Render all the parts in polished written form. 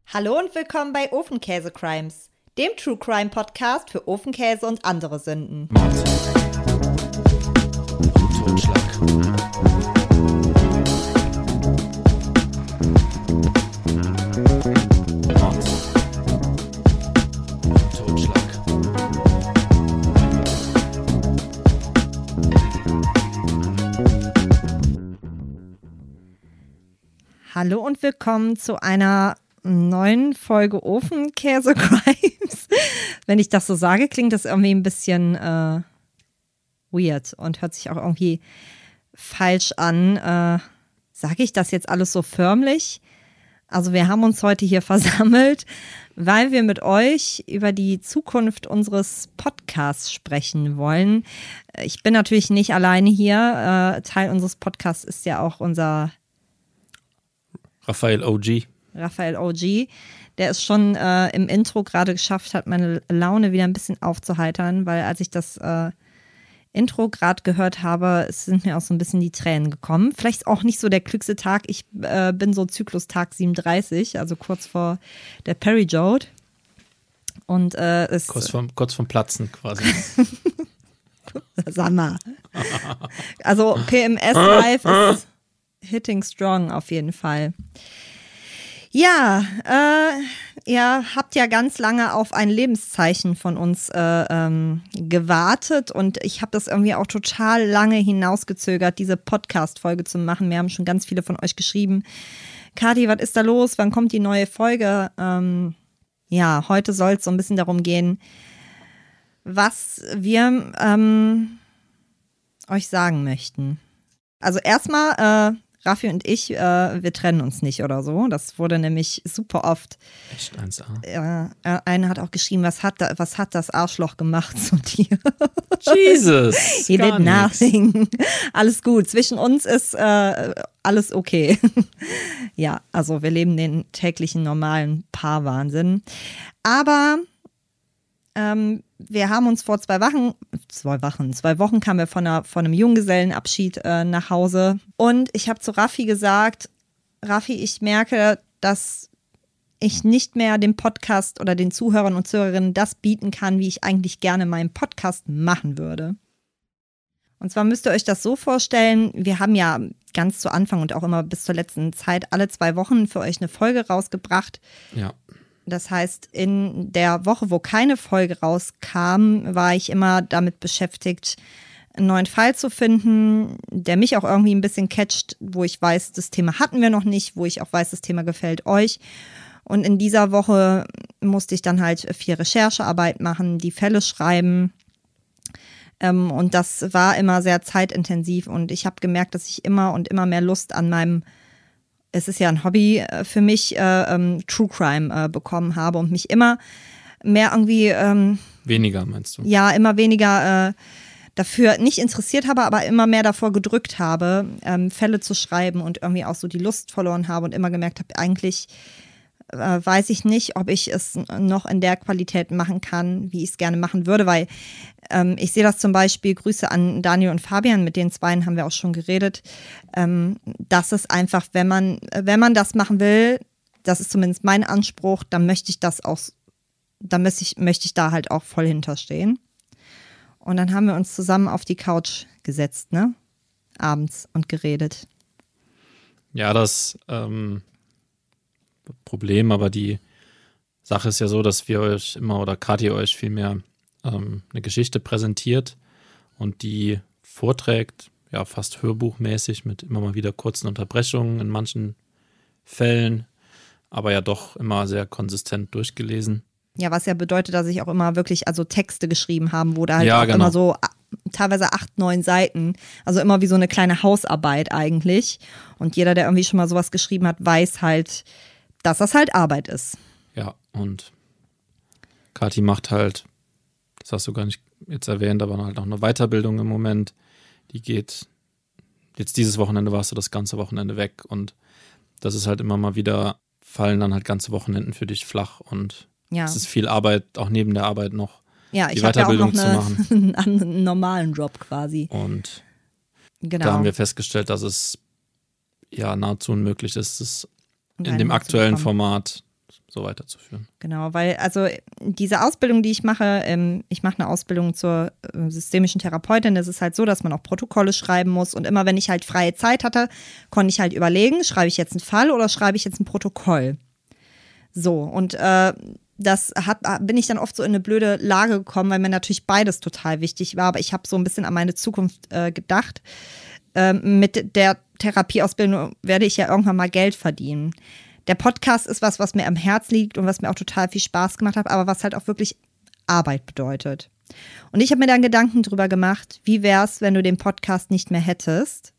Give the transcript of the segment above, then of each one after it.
Hallo und willkommen bei Ofenkäse Crimes, dem True Crime Podcast für Ofenkäse und andere Sünden. Mord. Totschlag. Mord. Totschlag. Hallo und willkommen zu einer neuen Folge Ofenkäse Crimes. Wenn ich das so sage, klingt das irgendwie ein bisschen weird und hört sich auch irgendwie falsch an. Sage ich das jetzt alles so förmlich? Also wir haben uns heute hier versammelt, weil wir mit euch über die Zukunft unseres Podcasts sprechen wollen. Ich bin natürlich nicht alleine hier. Teil unseres Podcasts ist ja auch unser Raphael OG. Der es schon im Intro gerade geschafft hat, meine Laune wieder ein bisschen aufzuheitern, weil als ich das Intro gerade gehört habe, sind mir auch so ein bisschen die Tränen gekommen. Vielleicht auch nicht so der klügste Tag. Ich bin so Zyklustag 37, also kurz vor der Perijode. Und Kurz vom Platzen quasi. Sag mal. Also PMS Live ist hitting strong auf jeden Fall. Ja, ihr habt ja ganz lange auf ein Lebenszeichen von uns gewartet und ich habe das irgendwie auch total lange hinausgezögert, diese Podcast-Folge zu machen. Mir haben schon ganz viele von euch geschrieben, Kathi, was ist da los? Wann kommt die neue Folge? Ja, heute soll es so ein bisschen darum gehen, was wir euch sagen möchten. Also erstmal Raffi und ich, wir trennen uns nicht oder so. Das wurde nämlich super oft. Echt 1A. Einer hat auch geschrieben, was hat das Arschloch gemacht zu dir? Jesus! He did nothing. Alles gut. Zwischen uns ist alles okay. Ja, also wir leben den täglichen normalen Paarwahnsinn. Aber wir haben uns vor 2 Wochen kamen wir von einem Junggesellenabschied nach Hause. Und ich habe zu Raffi gesagt, Raffi, ich merke, dass ich nicht mehr dem Podcast oder den Zuhörern und Zuhörerinnen das bieten kann, wie ich eigentlich gerne meinen Podcast machen würde. Und zwar müsst ihr euch das so vorstellen, wir haben ja ganz zu Anfang und auch immer bis zur letzten Zeit alle 2 Wochen für euch eine Folge rausgebracht. Ja. Das heißt, in der Woche, wo keine Folge rauskam, war ich immer damit beschäftigt, einen neuen Fall zu finden, der mich auch irgendwie ein bisschen catcht, wo ich weiß, das Thema hatten wir noch nicht, wo ich auch weiß, das Thema gefällt euch. Und in dieser Woche musste ich dann halt viel Recherchearbeit machen, die Fälle schreiben. Und das war immer sehr zeitintensiv. Und ich habe gemerkt, dass ich immer und immer mehr Lust an meinem es ist ja ein Hobby für mich, True Crime bekommen habe und mich immer mehr irgendwie Weniger, meinst du? Ja, immer weniger dafür nicht interessiert habe, aber immer mehr davor gedrückt habe, Fälle zu schreiben und irgendwie auch so die Lust verloren habe und immer gemerkt habe, eigentlich weiß ich nicht, ob ich es noch in der Qualität machen kann, wie ich es gerne machen würde, weil ich sehe das zum Beispiel, Grüße an Daniel und Fabian, mit den beiden haben wir auch schon geredet, dass es einfach, wenn man das machen will, das ist zumindest mein Anspruch, dann möchte ich das auch, möchte ich da halt auch voll hinterstehen. Und dann haben wir uns zusammen auf die Couch gesetzt, ne? Abends und geredet. Ja, das Problem, aber die Sache ist ja so, dass wir euch immer oder Kathi euch vielmehr eine Geschichte präsentiert und die vorträgt, ja fast hörbuchmäßig mit immer mal wieder kurzen Unterbrechungen in manchen Fällen, aber ja doch immer sehr konsistent durchgelesen. Ja, was ja bedeutet, dass ich auch immer wirklich also Texte geschrieben habe, wo da halt ja, auch genau. immer so teilweise 8, 9 Seiten, also immer wie so eine kleine Hausarbeit eigentlich. Und jeder, der irgendwie schon mal sowas geschrieben hat, weiß halt, dass das halt Arbeit ist. Ja, und Kathi macht halt, das hast du gar nicht jetzt erwähnt, aber halt noch eine Weiterbildung im Moment. Die geht, jetzt dieses Wochenende warst du das ganze Wochenende weg und das ist halt immer mal wieder, fallen dann halt ganze Wochenenden für dich flach und es ist viel Arbeit, auch neben der Arbeit noch die Weiterbildung zu machen. Einen normalen Job quasi. Und genau. Da haben wir festgestellt, dass es ja nahezu unmöglich ist, es in dem aktuellen Format so weiterzuführen. Genau, weil also diese Ausbildung, die ich mache eine Ausbildung zur systemischen Therapeutin. Das ist halt so, dass man auch Protokolle schreiben muss. Und immer wenn ich halt freie Zeit hatte, konnte ich halt überlegen, schreibe ich jetzt einen Fall oder schreibe ich jetzt ein Protokoll? So, und bin ich dann oft so in eine blöde Lage gekommen, weil mir natürlich beides total wichtig war. Aber ich habe so ein bisschen an meine Zukunft gedacht. Mit der Therapieausbildung werde ich ja irgendwann mal Geld verdienen. Der Podcast ist was mir am Herz liegt und was mir auch total viel Spaß gemacht hat, aber was halt auch wirklich Arbeit bedeutet. Und ich habe mir dann Gedanken drüber gemacht, wie wär's, wenn du den Podcast nicht mehr hättest?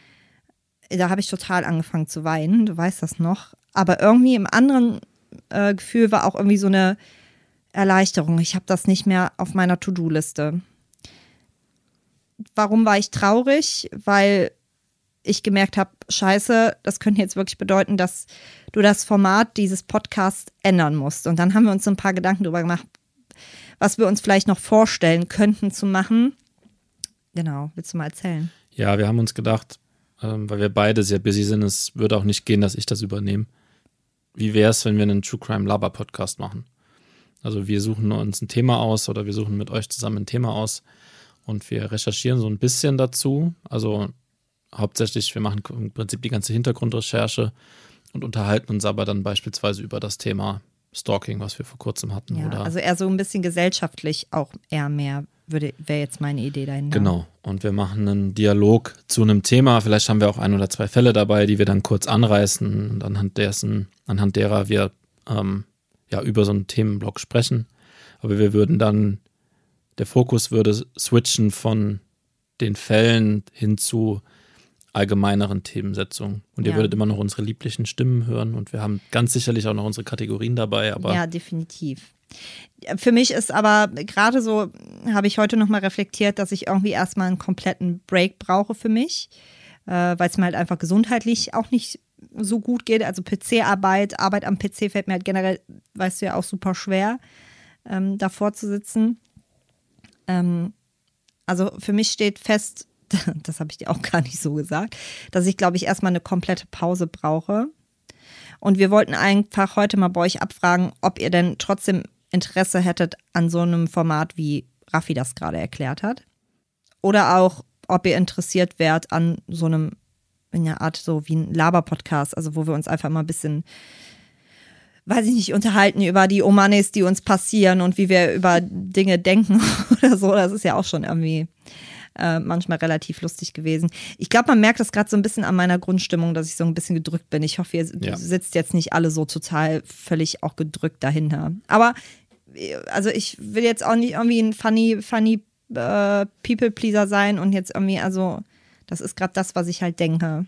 Da habe ich total angefangen zu weinen, du weißt das noch. Aber irgendwie im anderen Gefühl war auch irgendwie so eine Erleichterung. Ich habe das nicht mehr auf meiner To-Do-Liste. Warum war ich traurig? Weil ich gemerkt habe, scheiße, das könnte jetzt wirklich bedeuten, dass du das Format dieses Podcasts ändern musst. Und dann haben wir uns so ein paar Gedanken darüber gemacht, was wir uns vielleicht noch vorstellen könnten zu machen. Genau, willst du mal erzählen? Ja, wir haben uns gedacht, weil wir beide sehr busy sind, es würde auch nicht gehen, dass ich das übernehme. Wie wäre es, wenn wir einen True Crime Laber Podcast machen? Also wir suchen uns ein Thema aus oder wir suchen mit euch zusammen ein Thema aus und wir recherchieren so ein bisschen dazu. Also hauptsächlich, wir machen im Prinzip die ganze Hintergrundrecherche und unterhalten uns aber dann beispielsweise über das Thema Stalking, was wir vor kurzem hatten. Ja, oder also eher so ein bisschen gesellschaftlich auch eher mehr, wäre jetzt meine Idee dahinter. Genau, und wir machen einen Dialog zu einem Thema. Vielleicht haben wir auch 1 oder 2 Fälle dabei, die wir dann kurz anreißen und anhand derer wir über so einen Themenblock sprechen. Aber wir würden dann, der Fokus würde switchen von den Fällen hin zu allgemeineren Themensetzungen. Und ihr würdet immer noch unsere lieblichen Stimmen hören und wir haben ganz sicherlich auch noch unsere Kategorien dabei. Aber ja, definitiv. Für mich ist aber gerade so, habe ich heute nochmal reflektiert, dass ich irgendwie erstmal einen kompletten Break brauche für mich, weil es mir halt einfach gesundheitlich auch nicht so gut geht. Also PC-Arbeit, Arbeit am PC fällt mir halt generell, weißt du ja, auch super schwer, davor zu sitzen. Also für mich steht fest, das habe ich dir auch gar nicht so gesagt, dass ich, glaube ich, erstmal eine komplette Pause brauche. Und wir wollten einfach heute mal bei euch abfragen, ob ihr denn trotzdem Interesse hättet an so einem Format, wie Raffi das gerade erklärt hat. Oder auch, ob ihr interessiert wärt an so einem, in einer Art so wie ein Laber-Podcast, also wo wir uns einfach mal ein bisschen, weiß ich nicht, unterhalten über die Omanes, die uns passieren und wie wir über Dinge denken oder so. Das ist ja auch schon irgendwie manchmal relativ lustig gewesen. Ich glaube, man merkt das gerade so ein bisschen an meiner Grundstimmung, dass ich so ein bisschen gedrückt bin. Ich hoffe, ihr sitzt jetzt nicht alle so total völlig auch gedrückt dahinter. Aber also ich will jetzt auch nicht irgendwie ein funny People-Pleaser sein und jetzt irgendwie, also das ist gerade das, was ich halt denke.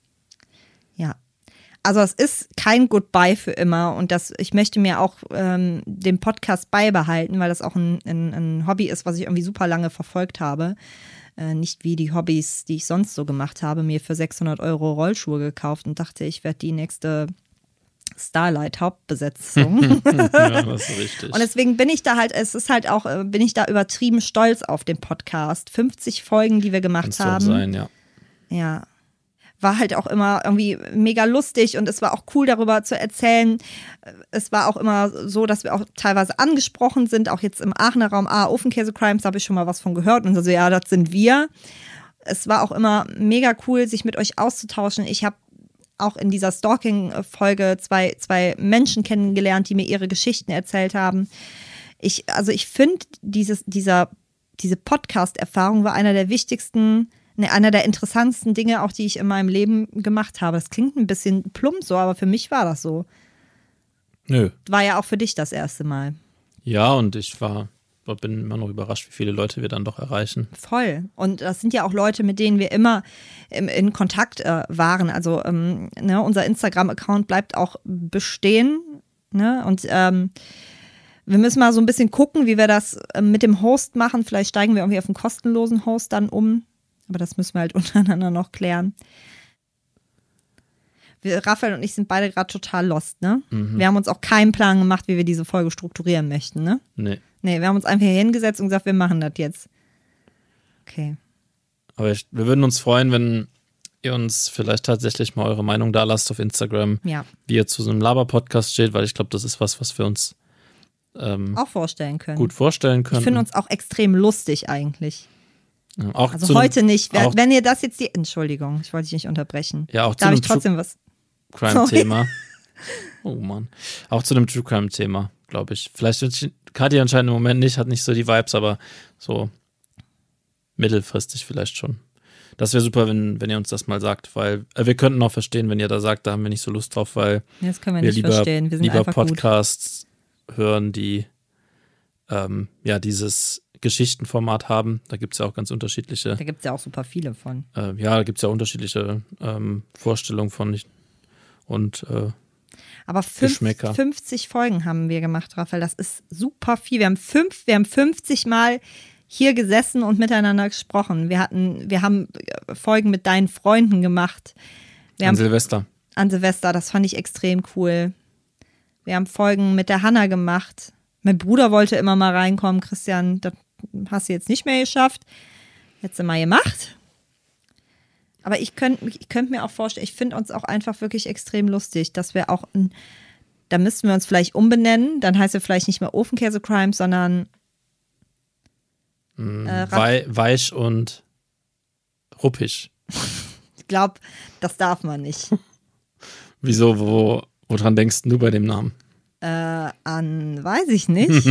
Ja. Also es ist kein Goodbye für immer und ich möchte mir auch den Podcast beibehalten, weil das auch ein Hobby ist, was ich irgendwie super lange verfolgt habe. Nicht wie die Hobbys, die ich sonst so gemacht habe, mir für 600 € Rollschuhe gekauft und dachte, ich werde die nächste Starlight-Hauptbesetzung. Ja, das ist richtig. Und deswegen bin ich da halt, bin ich da übertrieben stolz auf den Podcast. 50 Folgen, die wir gemacht Kannst haben. du auch sein, ja. Ja. War halt auch immer irgendwie mega lustig und es war auch cool, darüber zu erzählen. Es war auch immer so, dass wir auch teilweise angesprochen sind, auch jetzt im Aachener Raum, Ofenkäse Crimes, da habe ich schon mal was von gehört und so, ja, das sind wir. Es war auch immer mega cool, sich mit euch auszutauschen. Ich habe auch in dieser Stalking-Folge zwei Menschen kennengelernt, die mir ihre Geschichten erzählt haben. Ich finde, diese Podcast-Erfahrung war einer der wichtigsten, einer der interessantesten Dinge, auch die ich in meinem Leben gemacht habe. Das klingt ein bisschen plump so, aber für mich war das so. Nö. War ja auch für dich das erste Mal. Ja, und bin immer noch überrascht, wie viele Leute wir dann doch erreichen. Voll. Und das sind ja auch Leute, mit denen wir immer in Kontakt waren. Also unser Instagram-Account bleibt auch bestehen. Ne? Und wir müssen mal so ein bisschen gucken, wie wir das mit dem Host machen. Vielleicht steigen wir irgendwie auf einen kostenlosen Host dann um. Aber das müssen wir halt untereinander noch klären. Raphael und ich sind beide gerade total lost, ne? Mhm. Wir haben uns auch keinen Plan gemacht, wie wir diese Folge strukturieren möchten, ne? Nee, wir haben uns einfach hier hingesetzt und gesagt, wir machen das jetzt. Okay. Aber wir würden uns freuen, wenn ihr uns vielleicht tatsächlich mal eure Meinung da lasst auf Instagram, wie ihr zu so einem Laber-Podcast steht, weil ich glaube, das ist was wir uns auch vorstellen können. Gut vorstellen können. Ich finde uns auch extrem lustig eigentlich. Ja, auch also heute nicht. Wenn ihr das jetzt Entschuldigung, ich wollte dich nicht unterbrechen. Ja, auch Darf ich trotzdem was? Crime-Thema. Oh Mann. Auch zu einem True Crime-Thema, glaube ich. Vielleicht wird Kathi anscheinend im Moment nicht, hat nicht so die Vibes, aber so mittelfristig vielleicht schon. Das wäre super, wenn ihr uns das mal sagt, weil wir könnten auch verstehen, wenn ihr da sagt, da haben wir nicht so Lust drauf, weil das können wir nicht verstehen. Wir sind lieber einfach Podcasts hören, die dieses Geschichtenformat haben. Da gibt es ja auch ganz unterschiedliche. Da gibt es ja auch super viele von. Da gibt es ja unterschiedliche Vorstellungen von aber Geschmäcker. 50 Folgen haben wir gemacht, Raphael. Das ist super viel. Wir haben 50 Mal hier gesessen und miteinander gesprochen. Wir haben Folgen mit deinen Freunden gemacht. Silvester. An Silvester, das fand ich extrem cool. Wir haben Folgen mit der Hanna gemacht. Mein Bruder wollte immer mal reinkommen. Christian, das hast du jetzt nicht mehr geschafft. Hättest du mal gemacht. Aber ich könnte mir auch vorstellen, ich finde uns auch einfach wirklich extrem lustig, dass wir auch, da müssten wir uns vielleicht umbenennen. Dann heißt es vielleicht nicht mehr Ofenkäse-Crimes, sondern weich und ruppig. Ich glaube, das darf man nicht. Wieso? Woran denkst du bei dem Namen? Weiß ich nicht.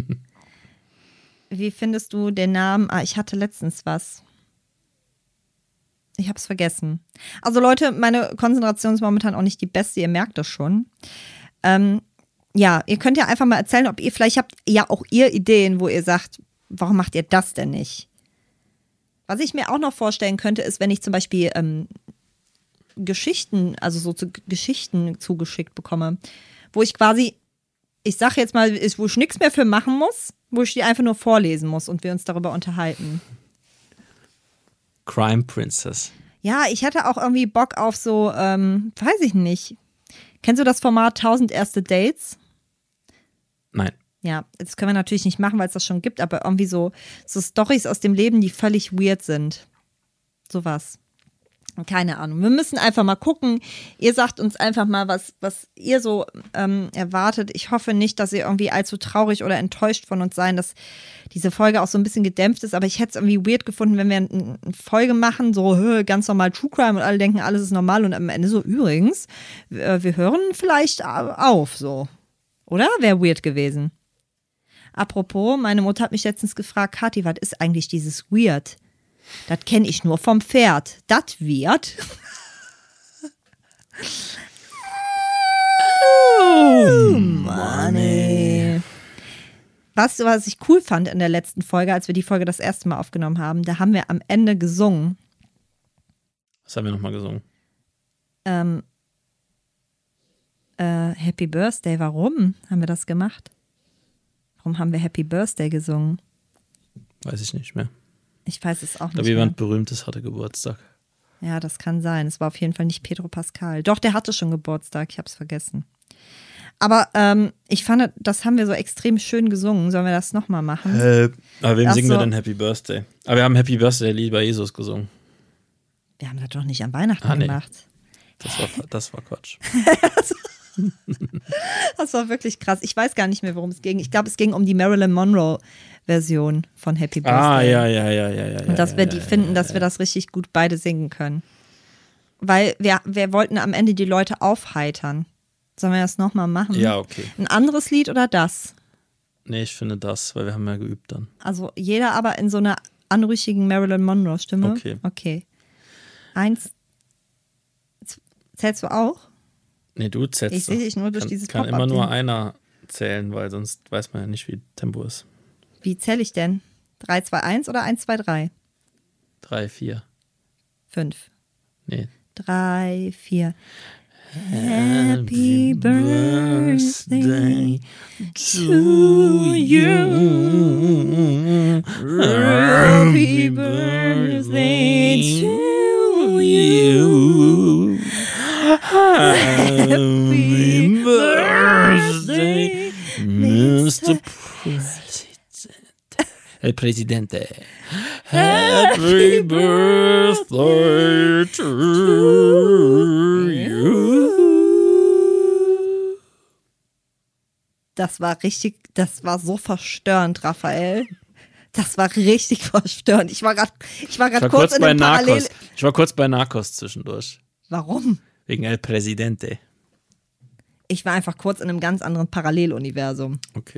Wie findest du den Namen? Ich hatte letztens was. Ich habe es vergessen. Also Leute, meine Konzentration ist momentan auch nicht die beste, ihr merkt das schon. Ihr könnt ja einfach mal erzählen, ob ihr, vielleicht habt ja auch ihr Ideen, wo ihr sagt, warum macht ihr das denn nicht? Was ich mir auch noch vorstellen könnte, ist, wenn ich zum Beispiel Geschichten, also so Geschichten zugeschickt bekomme, wo ich quasi, ich sage jetzt mal, wo ich nichts mehr für machen muss, wo ich die einfach nur vorlesen muss und wir uns darüber unterhalten. Crime Princess. Ja, ich hätte auch irgendwie Bock auf so, weiß ich nicht. Kennst du das Format 1000 erste Dates? Nein. Ja, das können wir natürlich nicht machen, weil es das schon gibt, aber irgendwie so Storys aus dem Leben, die völlig weird sind. Sowas. Keine Ahnung. Wir müssen einfach mal gucken. Ihr sagt uns einfach mal, was ihr so erwartet. Ich hoffe nicht, dass ihr irgendwie allzu traurig oder enttäuscht von uns seid, dass diese Folge auch so ein bisschen gedämpft ist. Aber ich hätte es irgendwie weird gefunden, wenn wir eine Folge machen, so ganz normal True Crime und alle denken, alles ist normal und am Ende so, übrigens, wir hören vielleicht auf, so. Oder? Wäre weird gewesen. Apropos, meine Mutter hat mich letztens gefragt, Kathi, was ist eigentlich dieses Weird? Das kenne ich nur vom Pferd. Das wird. Oh, Mann, ey. Weißt du, was ich cool fand in der letzten Folge, als wir die Folge das erste Mal aufgenommen haben? Da haben wir am Ende gesungen. Was haben wir nochmal gesungen? Happy Birthday. Warum haben wir das gemacht? Warum haben wir Happy Birthday gesungen? Weiß ich nicht mehr. Ich weiß es auch nicht. Aber jemand Berühmtes hatte Geburtstag. Ja, das kann sein. Es war auf jeden Fall nicht Pedro Pascal. Doch, der hatte schon Geburtstag. Ich habe es vergessen. Aber ich fand, das haben wir so extrem schön gesungen. Sollen wir das nochmal machen? Aber wem singen wir denn Happy Birthday? Aber wir haben Happy Birthday Lied bei Jesus gesungen. Wir haben das doch nicht an Weihnachten gemacht. Das war Quatsch. Das war wirklich krass. Ich weiß gar nicht mehr, worum es ging. Ich glaube, es ging um die Marilyn Monroe-Version von Happy Birthday. Ja. Und dass wir finden, dass wir das richtig gut beide singen können. Weil wir wollten am Ende die Leute aufheitern. Sollen wir das nochmal machen? Ja, okay. Ein anderes Lied oder das? Nee, ich finde das, weil wir haben ja geübt dann. Also jeder aber in so einer anrüchigen Marilyn Monroe-Stimme? Okay. 1. Zählst du auch? Nee, du zählst. Ich sehe dich nur durch dieses Pop-up. Kann immer nur einer zählen, weil sonst weiß man ja nicht, wie Tempo ist. Wie zähle ich denn? 3, 2, 1 oder 1, 2, 3? 3, 4. 5. Nee. 3, 4. Happy birthday to you. Happy birthday to you. Happy birthday, Mr. President. El Presidente. Happy Birthday to you. Das war so verstörend, Raphael. Das war richtig verstörend. Ich war gerade kurz in einem Parallel... Ich war kurz bei Narcos zwischendurch. Warum? Wegen El Presidente. Ich war einfach kurz in einem ganz anderen Paralleluniversum. Okay.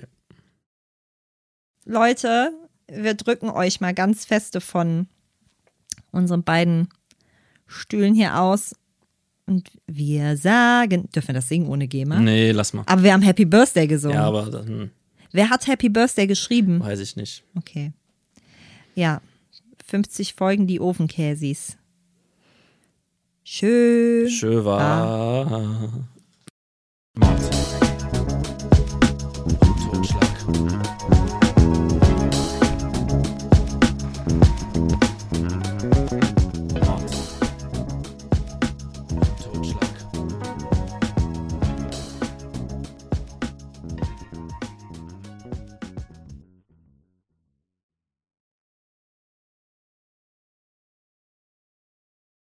Leute, wir drücken euch mal ganz feste von unseren beiden Stühlen hier aus. Und wir sagen, dürfen wir das singen ohne GEMA? Nee, lass mal. Aber wir haben Happy Birthday gesungen. Ja, aber dann Wer hat Happy Birthday geschrieben? weiß ich nicht. Okay. Ja, 50 Folgen die Ofenkäsis. Schön. Schön war.